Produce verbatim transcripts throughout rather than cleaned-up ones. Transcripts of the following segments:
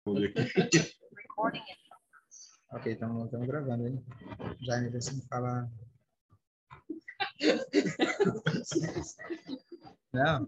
Ok, estamos gravando, hein? Jaime, deixa eu falar. Não?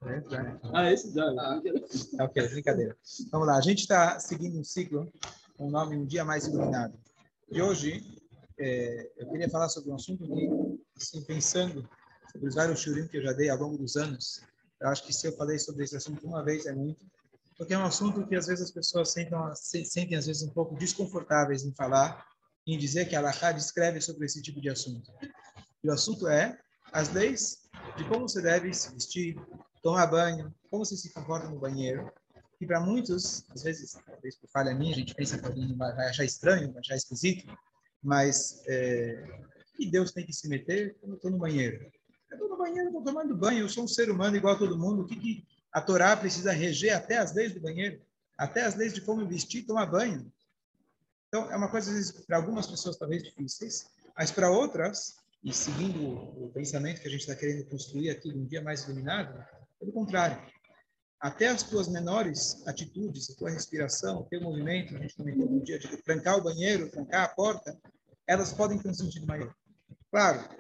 Ah, esse já. Ah, ok, brincadeira. Vamos lá, a gente está seguindo um ciclo com o nome Um Dia Mais Iluminado. E hoje é, eu queria falar sobre um assunto que, assim, pensando sobre os vários shurim que eu já dei ao longo dos anos, eu acho que se eu falei sobre esse assunto uma vez é muito, porque é um assunto que às vezes as pessoas sentam, se, sentem às vezes um pouco desconfortáveis em falar, em dizer que a Halakha descreve sobre esse tipo de assunto. E o assunto é as leis de como você deve se vestir, tomar banho, como você se comporta no banheiro. E para muitos, às vezes, talvez por falha minha, a gente pensa que alguém vai achar estranho, vai achar esquisito, mas é, que Deus tem que se meter quando eu estou no banheiro? Eu estou no banheiro, estou tomando banho, eu sou um ser humano igual a todo mundo. O que, que a Torá precisa reger até as leis do banheiro? Até as leis de como vestir e tomar banho? Então, é uma coisa, às vezes, para algumas pessoas talvez difíceis, mas para outras, e seguindo o pensamento que a gente está querendo construir aqui de Um Dia Mais Iluminado, pelo contrário, até as tuas menores atitudes, a tua respiração, o teu movimento, a gente comentou no dia de trancar o banheiro, trancar a porta, elas podem ter um sentido maior. Claro,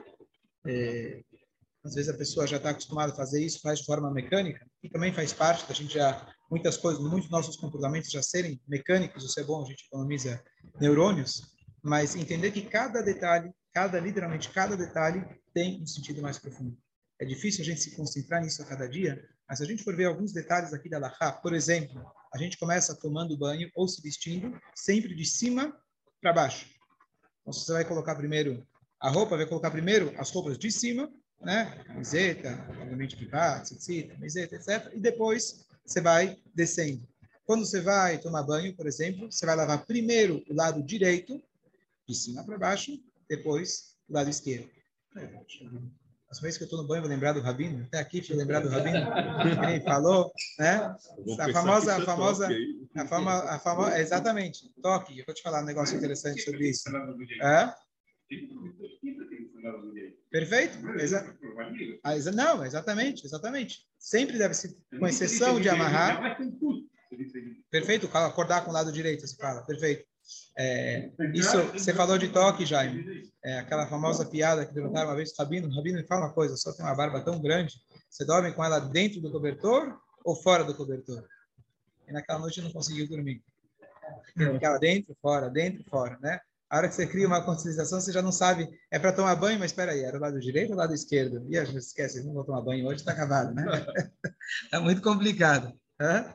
é, às vezes a pessoa já está acostumada a fazer isso, faz de forma mecânica, e também faz parte da gente já, muitas coisas, muitos nossos comportamentos já serem mecânicos, isso é bom, a gente economiza neurônios, mas entender que cada detalhe, cada, literalmente cada detalhe tem um sentido mais profundo. É difícil a gente se concentrar nisso a cada dia, mas se a gente for ver alguns detalhes aqui da Halakha, por exemplo, a gente começa tomando banho ou se vestindo sempre de cima para baixo. Então, você vai colocar primeiro a roupa, vai colocar primeiro as roupas de cima, né? Camiseta, obviamente pivá, tzitzit, camiseta, etcétera. E depois você vai descendo. Quando você vai tomar banho, por exemplo, você vai lavar primeiro o lado direito, de cima para baixo, depois o lado esquerdo. As vezes que eu estou no banho, vou lembrar do Rabino. Até aqui, deixa eu lembrar do Rabino. Ele falou, né? A famosa, a famosa, a fama, a fama, é exatamente, toque. Eu vou te falar um negócio interessante sobre isso. É? Perfeito? Exa ah, exa não, exatamente, exatamente. Sempre deve ser, com exceção de amarrar. Perfeito? Acordar com o lado direito, você fala. Perfeito. É, isso, você falou de toque, Jaime. É, aquela famosa piada que perguntaram uma vez para o Rabino. Rabino, me fala uma coisa, só tem uma barba tão grande. Você dorme com ela dentro do cobertor ou fora do cobertor? E naquela noite eu não conseguiu dormir. Ele ficava dentro, fora, dentro, fora, né? A hora que você cria uma conscientização, você já não sabe, é para tomar banho, mas espera aí, era o lado direito ou o lado esquerdo? E a gente esquece, não vou tomar banho hoje, está acabado, né? É muito complicado. Hã?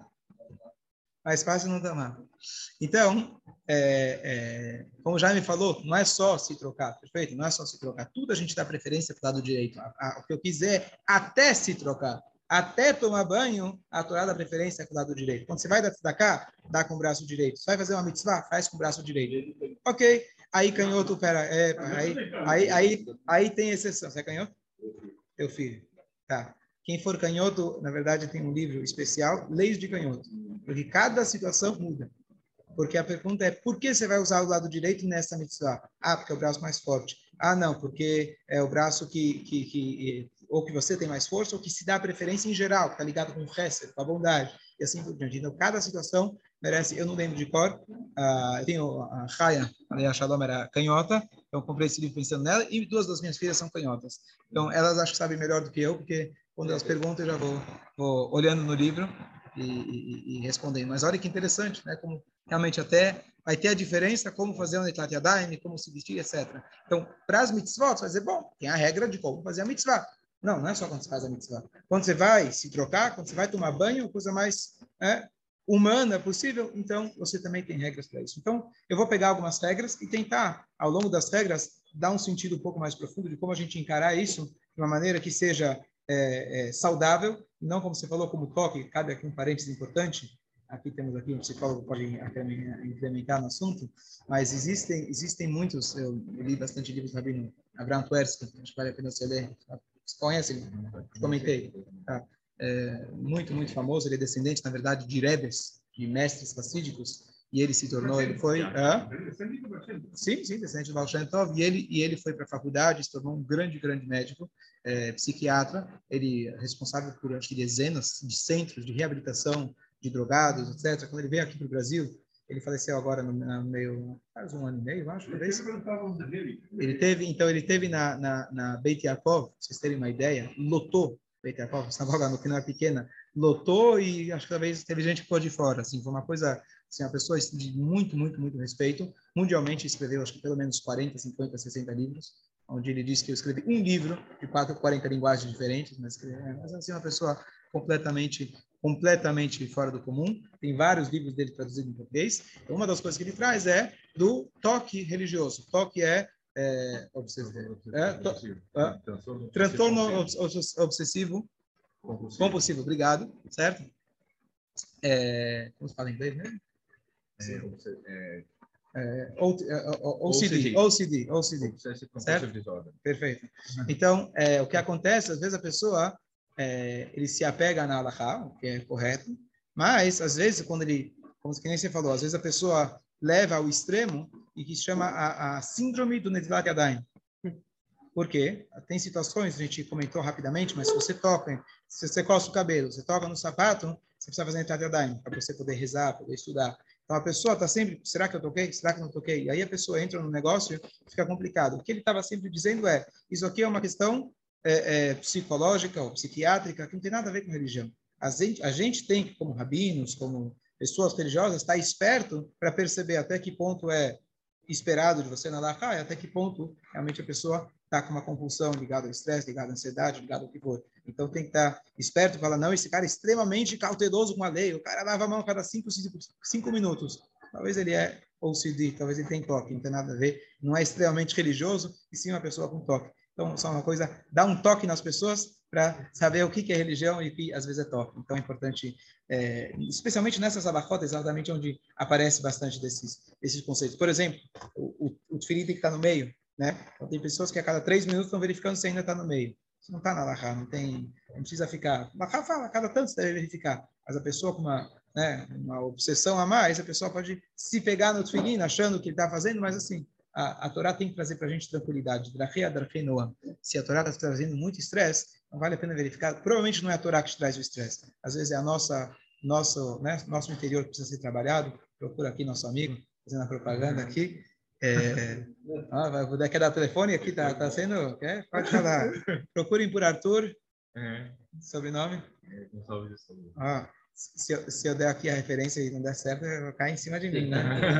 Mais fácil não tomar. Então, é, é, como já me falou, não é só se trocar, perfeito? Não é só se trocar. Tudo a gente dá preferência para o lado direito. A, a, o que eu quiser, até se trocar, até tomar banho, a Torá dá preferência para o lado direito. Quando você vai dar cá, dá com o braço direito. Você vai fazer uma mitzvah, faz com o braço direito. Ok. Aí canhoto, pera, é, aí, aí, aí, aí tem exceção. Você é canhoto? Teu filho. Tá. Quem for canhoto, na verdade, tem um livro especial, Leis de Canhoto. Porque cada situação muda. Porque a pergunta é, por que você vai usar o lado direito nessa mitzvah? Ah, porque é o braço mais forte. Ah, não, porque é o braço que, que, que ou que você tem mais força, ou que se dá preferência em geral, que está ligado com o chesed, com a bondade, e assim por diante. Então, cada situação merece, eu não lembro de cor, uh, eu tenho a Chaya, a Shalom era canhota, então eu comprei esse livro pensando nela, e duas das minhas filhas são canhotas. Então, elas acho que sabem melhor do que eu, porque quando elas perguntam, eu já vou, vou olhando no livro e, e, e respondendo. Mas olha que interessante, né? Como realmente até vai ter a diferença como fazer um Netilat Yadayim, como se vestir, etcétera. Então, para as mitzvot, você vai dizer, bom, tem a regra de como fazer a mitzvah. Não, não é só quando você faz a mitzvah. Quando você vai se trocar, quando você vai tomar banho, coisa mais é, humana possível, então você também tem regras para isso. Então, eu vou pegar algumas regras e tentar, ao longo das regras, dar um sentido um pouco mais profundo de como a gente encarar isso de uma maneira que seja é, é, saudável, não como você falou, como toque, cabe aqui um parênteses importante, aqui temos aqui um psicólogo que pode implementar no assunto, mas existem existem muitos, eu li bastante livros do Rabino Abraham Tversky, acho que vale a pena você ler, você conhece? Comentei, tá? É, muito, muito famoso, ele é descendente, na verdade, de Rebes, de mestres racídicos, e ele se tornou, ele foi... Ah? Sim, sim, descendente do Baal Shem Tov, e ele, e ele foi para a faculdade, se tornou um grande, grande médico, é, psiquiatra, ele é responsável por, acho que, dezenas de centros de reabilitação de drogados, etcétera. Quando ele veio aqui para o Brasil, ele faleceu agora no, no meio, faz um ano e meio, acho, talvez. Ele teve, então, ele teve na, na, na Beit Yaakov, pra vocês terem uma ideia, lotou Beit Yaakov, sinagoga que não é pequena, lotou e acho que talvez teve gente que ficou de fora, assim, foi uma coisa, assim, uma pessoa de muito, muito, muito respeito, mundialmente escreveu, acho que pelo menos quarenta, cinquenta, sessenta livros, onde ele disse que eu escrevi um livro de quatro, quarenta linguagens diferentes, mas, mas assim, uma pessoa completamente completamente fora do comum. Tem vários livros dele traduzidos em português. Então, uma das coisas que ele traz é do toque religioso. Toque é, é, obsessivo, é to, é transtorno obsessivo compulsivo. compulsivo. Obrigado, certo? É, como se fala em inglês mesmo? É, é, O C D, O C D, O C D, certo? Perfeito. Então, é, o que acontece, às vezes a pessoa É, ele se apega na halakha, o que é correto, mas, às vezes, quando ele, como que nem você falou, às vezes a pessoa leva ao extremo e que se chama a, a síndrome do Netilat Yadayim. Por quê? Tem situações, a gente comentou rapidamente, mas se você toca, se você coça o cabelo, você toca no sapato, você precisa fazer Netilat Yadayim, para você poder rezar, poder estudar. Então, a pessoa está sempre, será que eu toquei? Será que eu não toquei? E aí a pessoa entra no negócio e fica complicado. O que ele estava sempre dizendo é, isso aqui é uma questão É, é, psicológica ou psiquiátrica, que não tem nada a ver com religião. A gente, a gente tem que, como rabinos, como pessoas religiosas, estar esperto para perceber até que ponto é esperado de você na halakha e até que ponto realmente a pessoa está com uma compulsão ligada ao estresse, ligada à ansiedade, ligada ao que for. Então tem que estar esperto e falar, não, esse cara é extremamente cauteloso com a lei, o cara lava a mão a cada cinco, cinco, cinco minutos. Talvez ele é O C D, talvez ele tenha toque, não tem nada a ver, não é extremamente religioso, e sim uma pessoa com toque. Então, só uma coisa, dá um toque nas pessoas para saber o que é religião e o que às vezes é toque. Então, é importante, é, especialmente nessas abacotas, exatamente onde aparece bastante desses, desses conceitos. Por exemplo, o, o, o tefilim tem que estar no meio, né? Então, tem pessoas que a cada três minutos estão verificando se ainda está no meio. Isso não está na halakha, não tem, não precisa ficar. A halakha fala, a cada tanto você deve verificar. Mas a pessoa com uma, né, uma obsessão a mais, a pessoa pode se pegar no tefilim achando que ele está fazendo, mas assim, A, a Torá tem que trazer para a gente tranquilidade. Se a Torá está trazendo muito estresse, não vale a pena verificar. Provavelmente não é a Torá que te traz o estresse. Às vezes é a nossa, nosso, né, nosso interior que precisa ser trabalhado. Procura aqui nosso amigo, fazendo a propaganda aqui. É, ah, vai poder quer dar o telefone aqui, tá, tá sendo. Quer? Pode falar. Procurem por Arthur. É. Sobrenome? É, ah, se, eu, se eu der aqui a referência e não der certo, vai cair em cima de mim, né?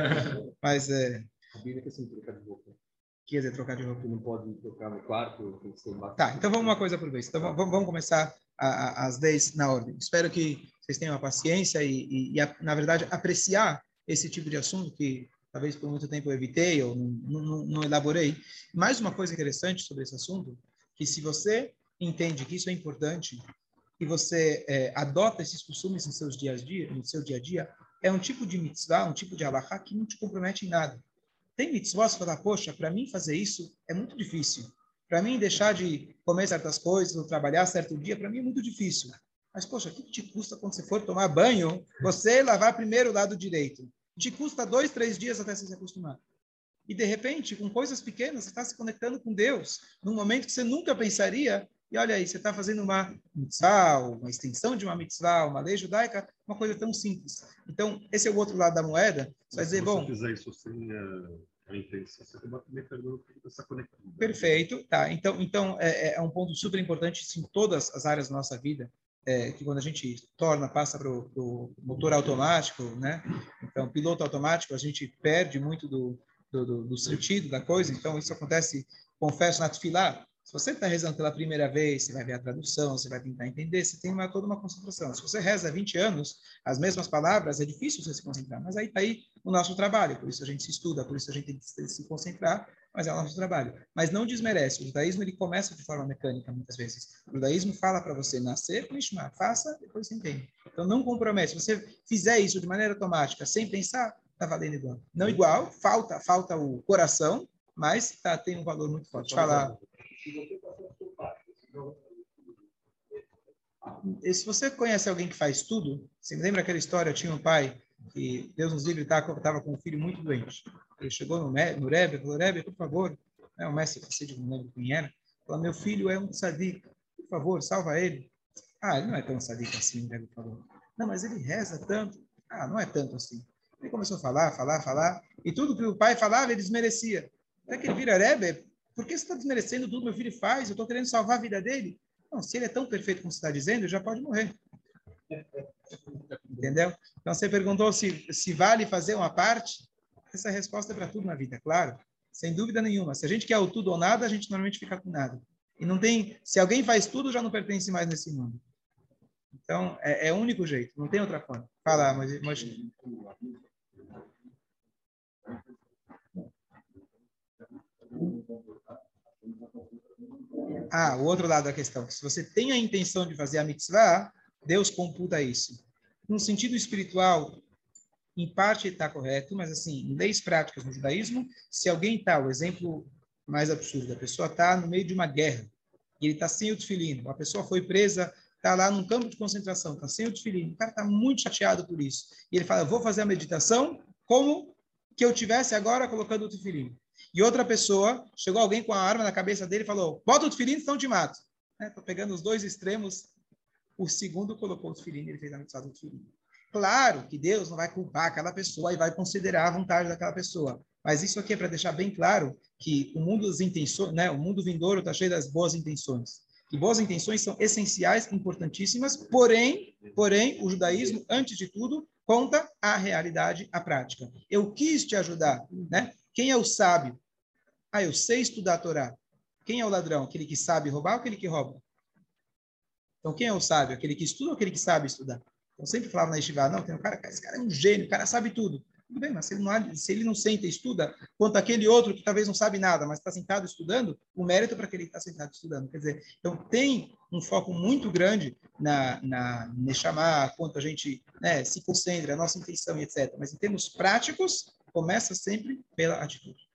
Mas é. Combina que assim, trocar de roupa. Quer dizer, trocar de roupa. Não pode trocar no quarto, tem que ser embaixo. Tá, então vamos uma coisa por vez. Então vamos, vamos começar a, a, as dez na ordem. Espero que vocês tenham a paciência e, e, e a, na verdade, apreciar esse tipo de assunto que talvez por muito tempo eu evitei ou não, não, não elaborei. Mais uma coisa interessante sobre esse assunto, que se você entende que isso é importante e você é, adota esses costumes em seus dias a dia, no seu dia a dia, é um tipo de mitzvah, um tipo de halakha que não te compromete em nada. Tem mitzvot que falar, poxa, para mim fazer isso é muito difícil. Para mim deixar de comer certas coisas ou trabalhar certo dia, para mim é muito difícil. Mas, poxa, o que te custa quando você for tomar banho, você lavar primeiro o lado direito? Te custa dois, três dias até você se acostumar. E, de repente, com coisas pequenas, você está se conectando com Deus, num momento que você nunca pensaria. E olha aí, você está fazendo uma mitzvah, uma extensão de uma mitzvah, uma lei judaica, uma coisa tão simples. Então, esse é o outro lado da moeda. Você vai dizer, bom... Se você fizer isso sem a intenção, você acaba também perdendo essa conexão. Perfeito, tá. Então, então é, é um ponto super importante em todas as áreas da nossa vida, é, que quando a gente torna, passa para o motor automático, né? Então, piloto automático, a gente perde muito do, do, do, do sentido da coisa. Então, isso acontece, confesso, na tefilá. Se você está rezando pela primeira vez, você vai ver a tradução, você vai tentar entender, você tem uma, toda uma concentração. Se você reza há vinte anos, as mesmas palavras, é difícil você se concentrar. Mas aí está aí o nosso trabalho, por isso a gente se estuda, por isso a gente tem que se concentrar, mas é o nosso trabalho. Mas não desmerece. O judaísmo ele começa de forma mecânica, muitas vezes. O judaísmo fala para você nascer, lishma, faça, depois você entende. Então não compromete. Se você fizer isso de maneira automática, sem pensar, está valendo igual. Não igual, falta, falta o coração, mas tá, tem um valor muito forte. Falar. E se você conhece alguém que faz tudo, você lembra aquela história? Eu tinha um pai que, Deus nos livre, estava com um filho muito doente. Ele chegou no, no Rebbe e falou, Rebbe, por favor, né, o mestre Hassidim, não lembro quem era, falou, meu filho é um tzadik, por favor, salva ele. Ah, ele não é tão tzadik assim, o Rebbe falou. Não, mas ele reza tanto. Ah, não é tanto assim. Ele começou a falar, falar, falar, e tudo que o pai falava, ele desmerecia. Até que ele vira, Rebbe, por que você está desmerecendo tudo que meu filho faz? Eu estou querendo salvar a vida dele. Não, se ele é tão perfeito como você está dizendo, ele já pode morrer. Entendeu? Então, você perguntou se, se vale fazer uma parte. Essa resposta é para tudo na vida, claro. Sem dúvida nenhuma. Se a gente quer o tudo ou nada, a gente normalmente fica com nada. E não tem... Se alguém faz tudo, já não pertence mais nesse mundo. Então, é, é o único jeito. Não tem outra forma. Fala, mas... mas... Ah, o outro lado da questão. Se você tem a intenção de fazer a mitzvah, Deus computa isso. No sentido espiritual, em parte está correto, mas assim, em leis práticas no judaísmo, se alguém está, o exemplo mais absurdo, a pessoa está no meio de uma guerra, e ele está sem o tefilino, a pessoa foi presa, está lá num campo de concentração, está sem o tefilino, o cara está muito chateado por isso. E ele fala, eu vou fazer a meditação como que eu tivesse agora colocando o tefilino. E outra pessoa, chegou alguém com a arma na cabeça dele e falou, bota o tefilino, senão eu te mato. Estou né? pegando os dois extremos. O segundo colocou o tefilino e ele fez a mitzvah do tefilino. Claro que Deus não vai culpar aquela pessoa e vai considerar a vontade daquela pessoa. Mas isso aqui é para deixar bem claro que o mundo das intenções, né, o mundo vindouro está cheio das boas intenções. E boas intenções são essenciais, importantíssimas, porém, porém, o judaísmo, antes de tudo, conta a realidade, a prática. Eu quis te ajudar, né? Quem é o sábio? Ah, eu sei estudar a Torá. Quem é o ladrão? Aquele que sabe roubar ou aquele que rouba? Então, quem é o sábio? Aquele que estuda ou aquele que sabe estudar? Eu sempre falava na Yeshiva, não, tem um cara, esse cara é um gênio, o cara sabe tudo. Tudo bem, mas se ele não, se ele não senta e estuda, quanto aquele outro que talvez não sabe nada, mas está sentado estudando, o mérito é para aquele que está sentado estudando. Quer dizer, então tem um foco muito grande na, na Neshama, quanto a gente né, se concentra, a nossa intenção e etcétera. Mas em termos práticos, começa sempre pela atitude.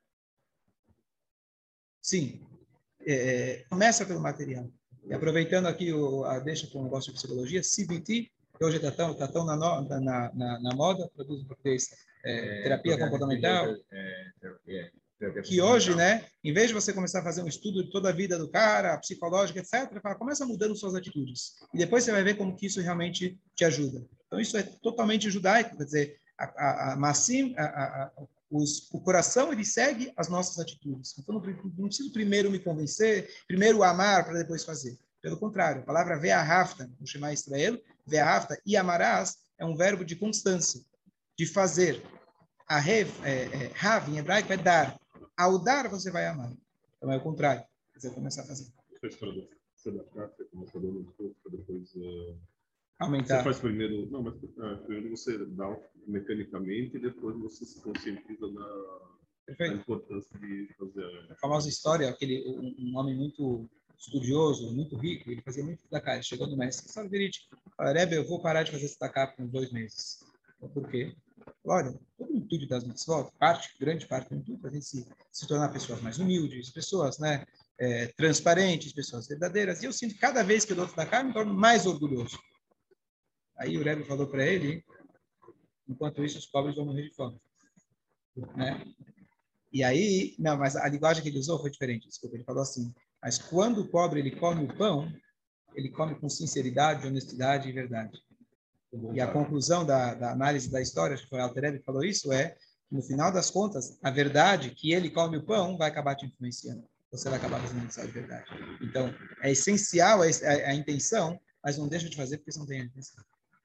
Sim, é, começa pelo material. E aproveitando aqui o, a deixa com o negócio de psicologia, C B T, que hoje está tão, tá tão na, no, na, na, na moda, produz em português, é, terapia comportamental, que hoje, né, em vez de você começar a fazer um estudo de toda a vida do cara, psicológica, etcétera, fala, começa mudando suas atitudes. E depois você vai ver como que isso realmente te ajuda. Então, isso é totalmente judaico, quer dizer, a, a, a Massim, a, a, a, os, o coração, ele segue as nossas atitudes. Então, não, não preciso primeiro me convencer, primeiro amar para depois fazer. Pelo contrário, a palavra ve'ahavta, no Shema Israel, ve'ahavta e amarás é um verbo de constância, de fazer. A rev, é, é, rav, em hebraico, é dar. Ao dar, você vai amar. Então, é o contrário. Você começar a fazer. Você dá prática, começa a dar um pouco, para depois... Uh... Aumentar. Você faz primeiro... Não, mas uh, primeiro você dá mecanicamente e depois você se conscientiza da, da importância de fazer... A famosa história, aquele, um, um homem muito estudioso, muito rico, ele fazia muito tzedakah. Ele chegou no mestre, sabe, verídico, fala, Rebbe, eu vou parar de fazer tzedakah por uns dois meses. Então, por quê? Olha, todo o intuito das mitzvot, parte, grande parte do intuito, a gente se, se tornar pessoas mais humildes, pessoas né, é, transparentes, pessoas verdadeiras. E eu sinto que cada vez que eu dou tzedakah, eu me torno mais orgulhoso. Aí o Rebbe falou para ele, enquanto isso, os pobres vão morrer de fome. Né? E aí, não, mas a linguagem que ele usou foi diferente, desculpa, ele falou assim, mas quando o pobre ele come o pão, ele come com sinceridade, honestidade e verdade. E a conclusão da, da análise da história, acho que foi o Alter Rebbe que falou isso, é, no final das contas, a verdade que ele come o pão vai acabar te influenciando. Você vai acabar fazendo isso de verdade. Então, é essencial a, a, a intenção, mas não deixa de fazer porque você não tem a intenção.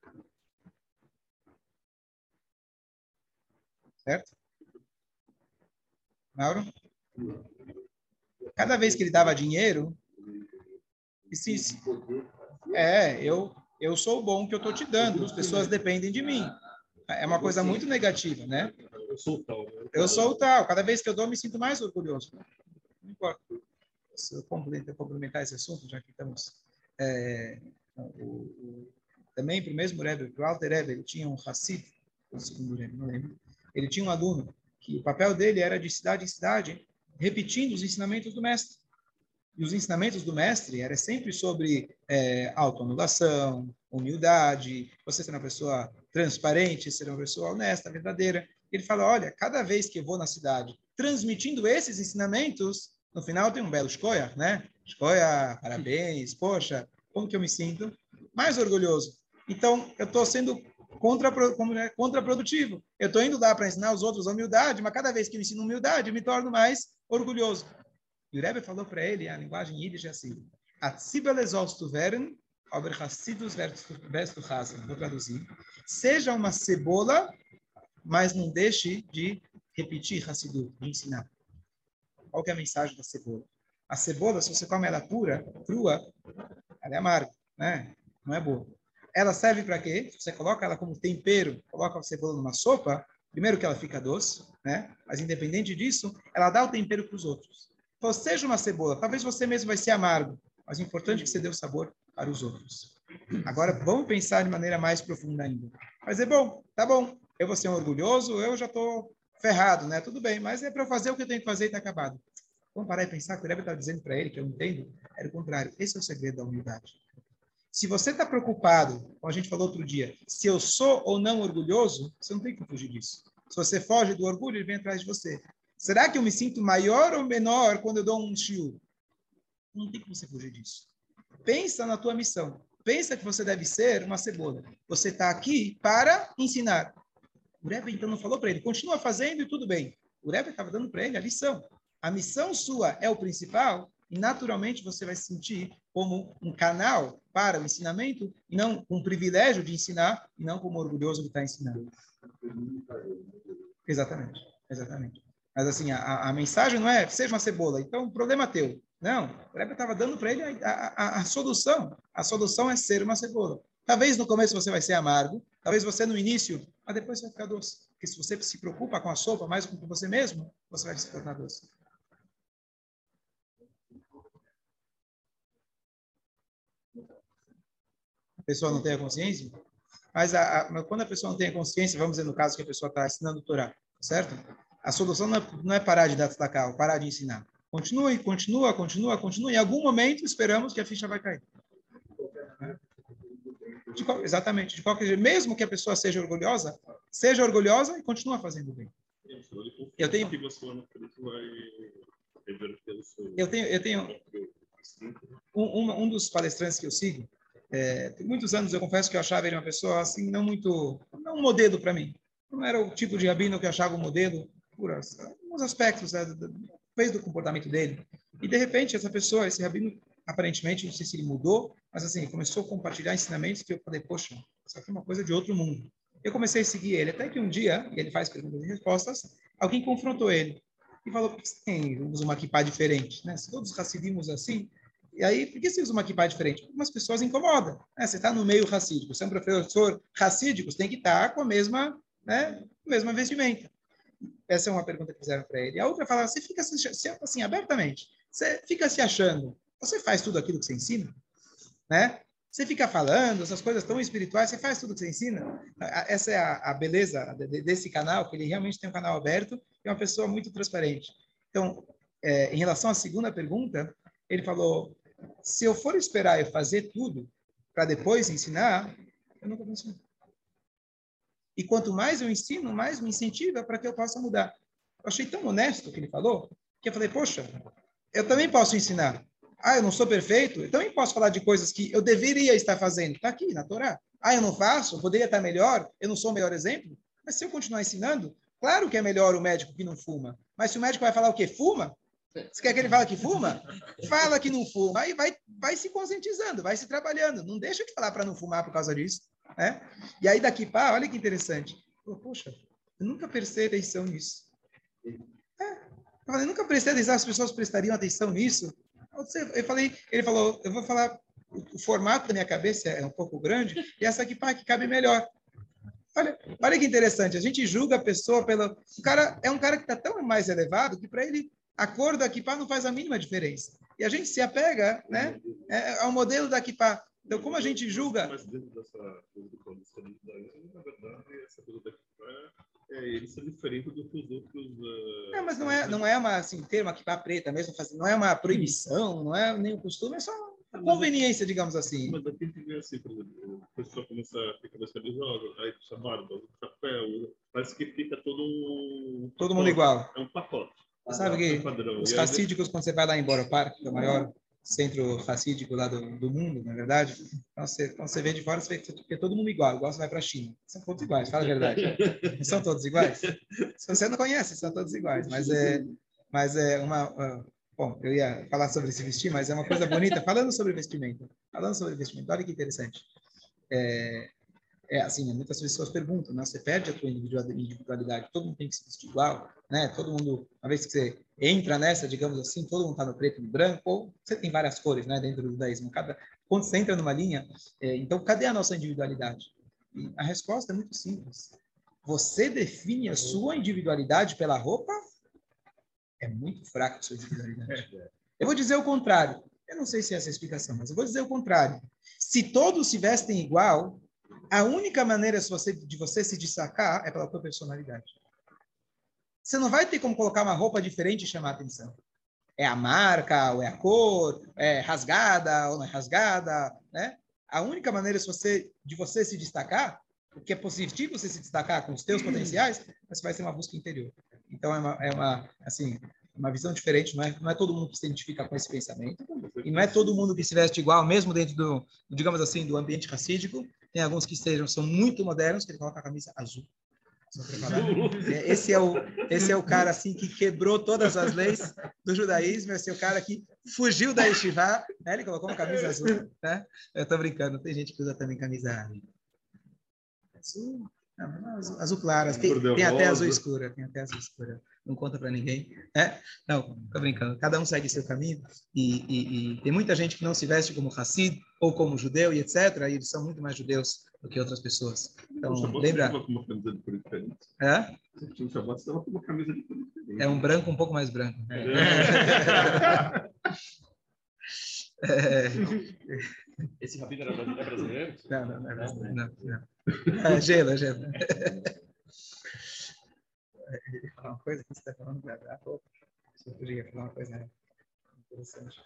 Certo? Mauro? Cada vez que ele dava dinheiro, sim, sim. É, eu, eu sou o bom que eu estou te dando, as pessoas dependem de mim. É uma coisa muito negativa, né? Eu sou o tal. Eu sou o tal. Cada vez que eu dou, eu me sinto mais orgulhoso. Não importa. Se eu complementar esse assunto, já que estamos... É, o, o, também para o mesmo Rebbe, para o Alter Rebbe, ele tinha um Hassid, o segundo Rebbe, não lembro. Ele tinha um aluno que o papel dele era de cidade em cidade, repetindo os ensinamentos do mestre. E os ensinamentos do mestre eram sempre sobre é, autoanulação, humildade, você ser uma pessoa transparente, ser uma pessoa honesta, verdadeira. Ele fala, olha, cada vez que eu vou na cidade transmitindo esses ensinamentos, no final tem um belo shkoyach, né? Shkoyach, parabéns, poxa, como que eu me sinto? Mais orgulhoso. então eu estou sendo contra, contraprodutivo. Eu estou indo lá para ensinar os outros a humildade, mas cada vez que eu ensino humildade, eu me torno mais orgulhoso. E o Rebbe falou para ele, a linguagem Yiddish é assim, vou traduzir, seja uma cebola, mas não deixe de repetir Hassidut, de ensinar. Qual que é a mensagem da cebola? A cebola, se você come ela pura, crua, ela é amarga, né? Não é boa. Ela serve para quê? Você coloca ela como tempero, coloca a cebola numa sopa, primeiro que ela fica doce, né? Mas independente disso, ela dá o tempero para os outros. Então, seja uma cebola, talvez você mesmo vai ser amargo, mas o importante é que você dê o sabor para os outros. Agora, vamos pensar de maneira mais profunda ainda. Mas é bom, tá bom. Eu vou ser um orgulhoso, eu já estou ferrado, né? Tudo bem, mas é para fazer o que eu tenho que fazer e está acabado. Vamos parar e pensar que o Rebbe está dizendo para ele, que eu entendo, era o contrário. Esse é o segredo da humildade. Se você está preocupado, como a gente falou outro dia, se eu sou ou não orgulhoso, você não tem que fugir disso. Se você foge do orgulho, ele vem atrás de você. Será que eu me sinto maior ou menor quando eu dou um shiur? Não tem que você fugir disso. Pensa na tua missão. Pensa que você deve ser uma cebola. Você está aqui para ensinar. O Rebbe, então, não falou para ele, continua fazendo e tudo bem. O Rebbe estava dando para ele a lição. A missão sua é o principal e, naturalmente, você vai se sentir como um canal para o ensinamento e não um privilégio de ensinar e não como orgulhoso de estar ensinando. Exatamente, exatamente. Mas, assim, a, a mensagem não é, seja uma cebola, então o problema é teu. Não, o Rebbe estava dando para ele a, a, a, a solução. A solução é ser uma cebola. Talvez no começo você vai ser amargo, talvez você no início, mas depois você vai ficar doce. Porque se você se preocupa com a sopa mais do que com você mesmo, você vai se tornar doce. A pessoa não tem a consciência, mas a, a, quando a pessoa não tem a consciência, vamos dizer no caso que a pessoa está ensinando o Torá, certo? A solução não é, não é parar de dar tzedakah, ou parar de ensinar. Continue, continua, continua, continua. Em algum momento, esperamos que a ficha vai cair. De qual, exatamente. De qualquer jeito, mesmo que a pessoa seja orgulhosa, seja orgulhosa e continua fazendo bem. Eu tenho... Eu tenho, eu tenho um, um, um dos palestrantes que eu sigo, é, por muitos anos eu confesso que eu achava ele uma pessoa assim, não muito, não um modelo para mim. Não era o tipo de rabino que eu achava um modelo por alguns aspectos, né, do, do, do comportamento dele. E de repente essa pessoa, esse rabino, aparentemente, não sei se ele mudou, mas assim, começou a compartilhar ensinamentos que eu falei, poxa, isso aqui é uma coisa de outro mundo. Eu comecei a seguir ele, até que um dia, e ele faz perguntas e respostas, alguém confrontou ele e falou, por que você usa uma kippah diferente? Né? Se todos hassidimos assim, e aí, por que você usa uma kippah diferente? Algumas pessoas incomodam. Né? Você está no meio hassídico, você é um professor hassídico, você tem que estar com a mesma, né, mesma vestimenta. Essa é uma pergunta que fizeram para ele. A outra fala, você fica assim, assim, abertamente, você fica se achando, você faz tudo aquilo que você ensina? Né? Você fica falando essas coisas tão espirituais, você faz tudo que você ensina? Essa é a, a beleza desse canal, que ele realmente tem um canal aberto e é uma pessoa muito transparente. Então, é, em relação à segunda pergunta, ele falou, se eu for esperar eu fazer tudo para depois ensinar, eu nunca vou ensinar. E quanto mais eu ensino, mais me incentiva para que eu possa mudar. Eu achei tão honesto o que ele falou, que eu falei, poxa, eu também posso ensinar. Ah, eu não sou perfeito? Eu também posso falar de coisas que eu deveria estar fazendo. Está aqui, na Torá. Ah, eu não faço? Eu poderia estar melhor? Eu não sou o melhor exemplo? Mas se eu continuar ensinando, claro que é melhor o médico que não fuma. Mas se o médico vai falar o quê? Fuma? Você quer que ele fale que fuma? Fala que não fuma. Aí vai, vai se conscientizando, vai se trabalhando. Não deixa de falar para não fumar por causa disso. Né? E aí daqui para, olha que interessante. Pô, poxa, eu nunca prestei atenção nisso. É, eu, falei, eu nunca prestei atenção, as pessoas prestariam atenção nisso. Eu falei, ele falou, eu vou falar, o, o formato da minha cabeça é um pouco grande, e essa aqui, pá, que cabe melhor. Olha, olha que interessante, a gente julga a pessoa pelo... O cara é um cara que está tão mais elevado que para ele a cor da kippah não faz a mínima diferença. E a gente se apega, né, é, ao modelo da kippah. Então, como a gente julga... Mas dentro dessa coisa do judaísmo, na verdade, essa coisa da kippah, é, eles são diferentes do que os outros... Uh... Não, mas não é, não é uma, assim, ter uma kippah preta mesmo, não é uma proibição, não é nem um costume, é só uma conveniência, digamos assim. Mas daqui tem que ver assim, por exemplo, a pessoa começa a ficar mais religiosa, aí puxa barba, usa chapéu, parece que fica todo um... Todo pacote, mundo igual. É um pacote. Você sabe que padrão. Os racídicos, quando você vai lá em Borough Park, que é o maior centro racídico lá do, do mundo, na verdade, Então você, então, você vê de fora, você vê que é todo mundo igual. Igual você vai para a China. São todos iguais, fala a verdade. Não são todos iguais? Se você não conhece, são todos iguais. Mas é, mas é uma... Uh, bom, eu ia falar sobre se vestir, mas é uma coisa bonita. Falando sobre vestimento. Falando sobre vestimento, olha que interessante. É, é assim, muitas pessoas perguntam, né? Você perde a tua individualidade, todo mundo tem que se vestir igual, né? Todo mundo, uma vez que você entra nessa, digamos assim, todo mundo está no preto e no branco, ou você tem várias cores, né? Dentro do judaísmo. Cada, quando você entra numa linha, é, então cadê a nossa individualidade? E a resposta é muito simples. Você define a sua individualidade pela roupa? É muito fraca a sua individualidade. Eu vou dizer o contrário. Eu não sei se é essa a explicação, mas eu vou dizer o contrário. Se todos se vestem igual, a única maneira de você, de você se destacar é pela tua personalidade. Você não vai ter como colocar uma roupa diferente e chamar a atenção. É a marca, ou é a cor, é rasgada ou não é rasgada, né? A única maneira de você, de você se destacar, o que é positivo você se destacar com os teus potenciais, você vai ser uma busca interior. Então é uma, é uma assim, uma visão diferente, não é, não é todo mundo que se identifica com esse pensamento, e não é todo mundo que se veste igual, mesmo dentro do, digamos assim, do ambiente racídico. Tem alguns que estejam, são muito modernos, que ele coloca a camisa azul. Esse é o esse é o cara assim que quebrou todas as leis do judaísmo, esse é o cara que fugiu da yeshiva, né? Ele colocou uma camisa azul, né? Eu tô brincando, tem gente que usa também camisa azul, não, azul, azul clara, tem, tem até azul escura, tem até azul escura. Não conta para ninguém, né? Não, tô brincando. Cada um segue seu caminho e, e, e tem muita gente que não se veste como Hassid ou como judeu e etcétera. E eles são muito mais judeus do que outras pessoas. Então, lembra? É? É um branco um pouco mais branco. É. É. Esse rabino era brasileiro? Não, não, não é brasileiro. Não, não. É gelo, é gelo. Ele falar uma coisa que você está falando da roupa. Eu podia falar uma coisa interessante.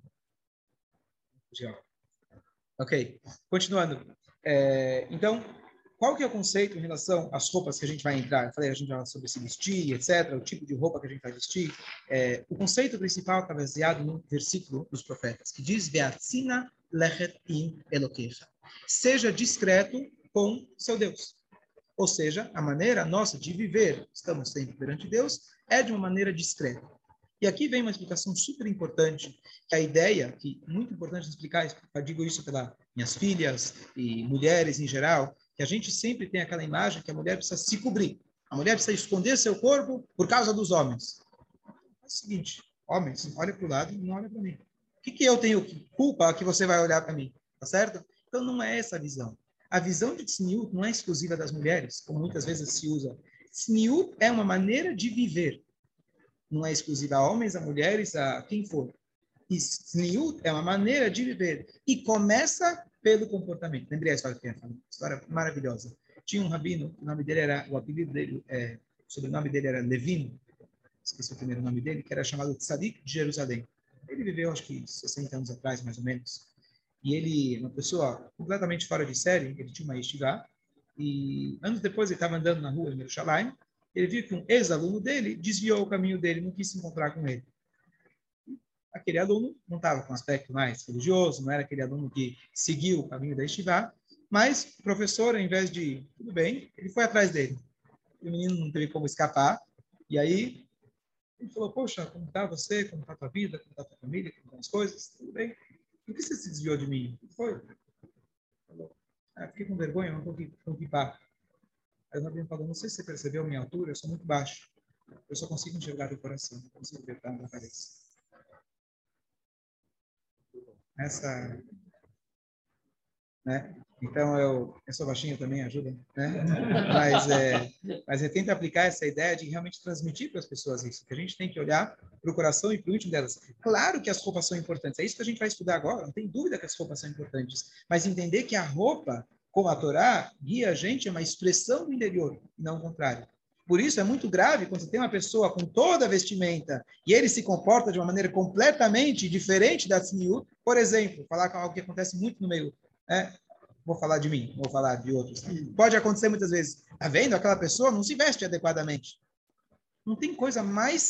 Ok, continuando. É, então, qual que é o conceito em relação às roupas que a gente vai entrar? Eu falei, a gente vai falar sobre se vestir, etcétera, o tipo de roupa que a gente vai vestir. É, o conceito principal está baseado no versículo dos profetas, que diz, Ve'atzina lechet im Elokecha. Seja discreto com seu Deus. Ou seja, a maneira nossa de viver, estamos sempre perante Deus, é de uma maneira discreta. E aqui vem uma explicação super importante, que a ideia, que é muito importante explicar, eu digo isso pelas minhas filhas e mulheres em geral, que a gente sempre tem aquela imagem que a mulher precisa se cobrir. A mulher precisa esconder seu corpo por causa dos homens. É o seguinte, homens, olha para o lado e não olha para mim. O que, que eu tenho culpa que você vai olhar para mim? Tá certo? Então não é essa a visão. A visão de tzniut não é exclusiva das mulheres, como muitas vezes se usa. Tzniut é uma maneira de viver. Não é exclusiva a homens, a mulheres, a quem for. Tzniut é uma maneira de viver. E começa pelo comportamento. Lembrei a história que eu ia falar. História maravilhosa. Tinha um rabino, o nome dele era, o apelido dele, é, o sobrenome dele era Levino, esqueci o primeiro nome dele, que era chamado Tzadik de Jerusalém. Ele viveu, acho que sessenta anos atrás, mais ou menos. E ele, uma pessoa completamente fora de série, ele tinha uma yeshiva, e anos depois ele estava andando na rua em Jerusalém, ele viu que um ex-aluno dele desviou o caminho dele, não quis se encontrar com ele. Aquele aluno não estava com aspecto mais religioso, não era aquele aluno que seguiu o caminho da yeshiva, mas o professor, ao invés de, tudo bem, ele foi atrás dele. O menino não teve como escapar, e aí ele falou, poxa, como está você, como está a tua vida, como está a tua família, como estão as coisas, tudo bem. Por que você se desviou de mim? Foi? Falou. Ah, fiquei com vergonha, não estou kipá. Aí o rabino falou, não sei se você percebeu a minha altura, eu sou muito baixo. Eu só consigo enxergar o coração, não consigo ver na cabeça. Essa, né? Então, eu, eu sou baixinho também, ajuda, né? Mas, é, mas eu tento aplicar essa ideia de realmente transmitir para as pessoas isso, que a gente tem que olhar para o coração e para o íntimo delas. Claro que as roupas são importantes, é isso que a gente vai estudar agora, não tem dúvida que as roupas são importantes, mas entender que a roupa, como a Torá, guia a gente a uma expressão do interior, e não o contrário. Por isso é muito grave quando você tem uma pessoa com toda a vestimenta e ele se comporta de uma maneira completamente diferente da tzniut. Por exemplo, falar com algo que acontece muito no meio, né? Vou falar de mim, vou falar de outros. Pode acontecer muitas vezes. Tá vendo? Aquela pessoa não se veste adequadamente. Não tem coisa mais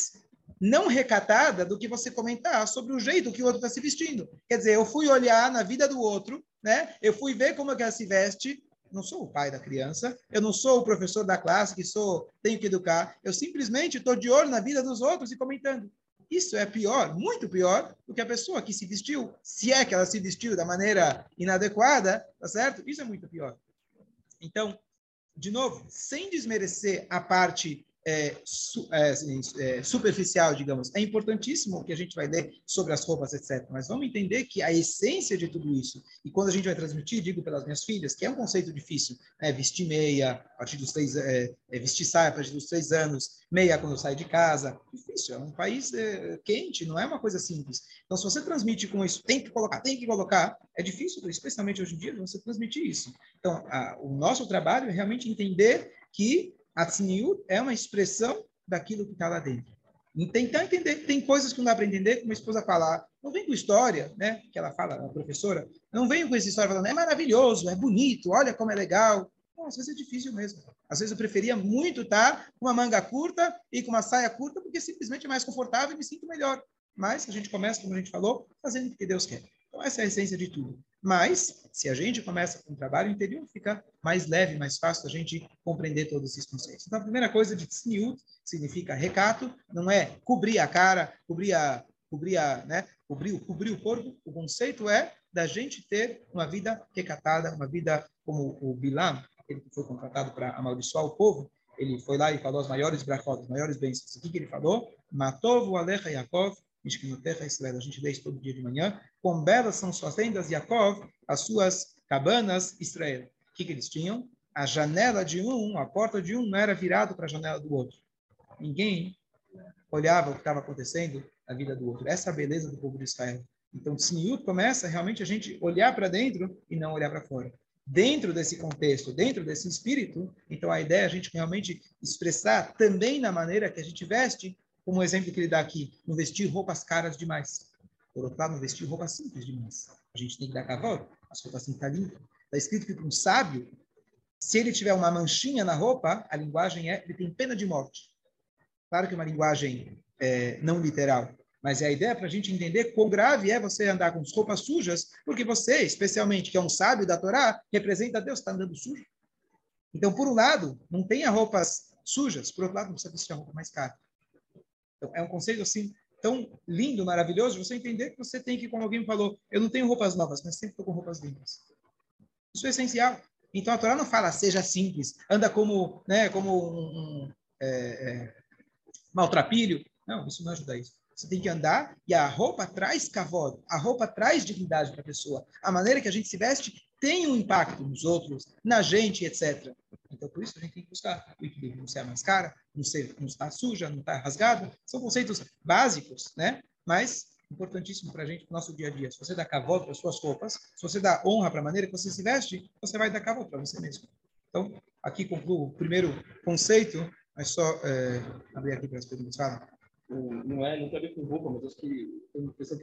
não recatada do que você comentar sobre o jeito que o outro está se vestindo. Quer dizer, eu fui olhar na vida do outro, né? Eu fui ver como é que ela se veste. Não sou o pai da criança, eu não sou o professor da classe que sou, tenho que educar. Eu simplesmente estou de olho na vida dos outros e comentando. Isso é pior, muito pior, do que a pessoa que se vestiu, se é que ela se vestiu da maneira inadequada, tá certo? Isso é muito pior. Então, de novo, sem desmerecer a parte é, su, é, é, superficial, digamos, é importantíssimo o que a gente vai ler sobre as roupas, etcétera. Mas vamos entender que a essência de tudo isso, e quando a gente vai transmitir, digo pelas minhas filhas, que é um conceito difícil, né? Vestir meia, a partir dos três, é, é, vestir saia a partir dos três anos, meia quando sai de casa, difícil, é um país é, quente, não é uma coisa simples. Então, se você transmite com isso, tem que colocar, tem que colocar, é difícil, especialmente hoje em dia, você transmitir isso. Então, a, o nosso trabalho é realmente entender que a tzniut é uma expressão daquilo que está lá dentro. E tentar entender, tem coisas que não dá para entender, como a esposa fala, não vem com história, né? Que ela fala, a professora, não vem com essa história falando, é maravilhoso, é bonito, olha como é legal. Não, às vezes é difícil mesmo. Às vezes eu preferia muito estar com uma manga curta e com uma saia curta, porque simplesmente é mais confortável e me sinto melhor. Mas a gente começa, como a gente falou, fazendo o que Deus quer. Então essa é a essência de tudo. Mas, se a gente começa com um trabalho interior, fica mais leve, mais fácil a gente compreender todos esses conceitos. Então, a primeira coisa de tzniut significa recato, não é cobrir a cara, cobrir, a, cobrir, a, né, cobrir, cobrir o corpo. O conceito é da gente ter uma vida recatada, uma vida como o Bilam, ele que foi contratado para amaldiçoar o povo, ele foi lá e falou as maiores brachot, as maiores bênçãos. O que, que ele falou? Matovu alecha Yaakov, Israel. A gente lê isso todo dia de manhã. Quão belas são suas tendas, Yaakov, as suas cabanas, Israel. O que, que eles tinham? A janela de um, a porta de um, não era virado para a janela do outro. Ninguém olhava o que estava acontecendo na vida do outro. Essa é a beleza do povo de Israel. Então, tzniut começa realmente a gente olhar para dentro e não olhar para fora. Dentro desse contexto, dentro desse espírito, então a ideia é a gente realmente expressar também na maneira que a gente veste, como o exemplo que ele dá aqui, não vestir roupas caras demais. Por outro lado, não vestir roupas simples demais. A gente tem que dar cavalo, as roupas têm que estar limpas. Está escrito que para um sábio, se ele tiver uma manchinha na roupa, a linguagem é, ele tem pena de morte. Claro que é uma linguagem é, não literal, mas é a ideia para a gente entender quão grave é você andar com roupas sujas, porque você, especialmente, que é um sábio da Torá, representa Deus, está andando sujo. Então, por um lado, não tenha roupas sujas, por outro lado, não precisa vestir a roupa mais cara. Então, é um conceito assim tão lindo, maravilhoso, você entender que você tem que, como alguém me falou, eu não tenho roupas novas, mas sempre estou com roupas limpas. Isso é essencial. Então, a Torá não fala, seja simples, anda como, né, como um, um é, é, maltrapilho. Não, isso não ajuda isso. Você tem que andar e a roupa traz kavod, a roupa traz dignidade para a pessoa. A maneira que a gente se veste tem um impacto nos outros, na gente, etcétera. Então, por isso, a gente tem que buscar o equilíbrio. Não ser mais cara, não, ser, não estar suja, não estar rasgado. São conceitos básicos, né? Mas importantíssimo para a gente, para o nosso dia a dia. Se você dá kavod para as suas roupas, se você dá honra para a maneira que você se veste, você vai dar kavod para você mesmo. Então, aqui concluo o primeiro conceito, mas só é, abrir aqui para as perguntas. Fala. Não é, não tem a ver com roupa, mas acho que tem uma impressão que